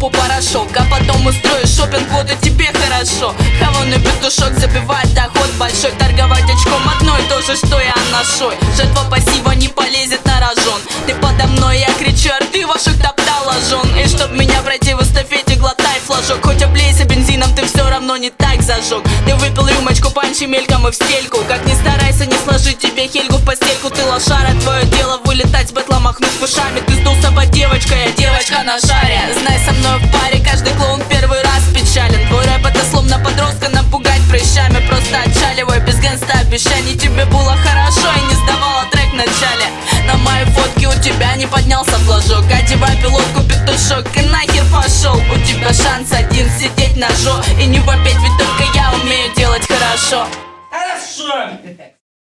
попу порошок, а потом устроишь шопинг, вот и тебе хорошо. Хаваный петушок забивает доход большой. Торговать очком одно и то же, что и анашой. Жертва пассива не полезет на рожон. Ты подо мной, я кричу, а ты ваших топтала жен. И чтоб меня пройти в эстафете, глотай флажок. Хоть облейся бензином, ты все равно не так зажег. Ты выпил рюмочку панчи мельком и в стельку. Как ни старайся, не сложить тебе хельгу в постельку. Ты лошара, твое дело вылетать с бэтла, махнув ушами. Ты сдулся по девочка, я девочка на шаре. Знай, со мной в паре каждый клоун первый раз печален. Твой рэп это словно подростка напугать прыщами. Просто отчаливай без гангста обещаний. Тебе было хорошо и не сдавала трек в начале. На моей фотке у тебя не поднялся флажок. Одевай пилотку, петушок, и нахер пошел. У тебя шанс один сидеть на жо и не вопеть, ведь только я умею делать хорошо. Хорошо!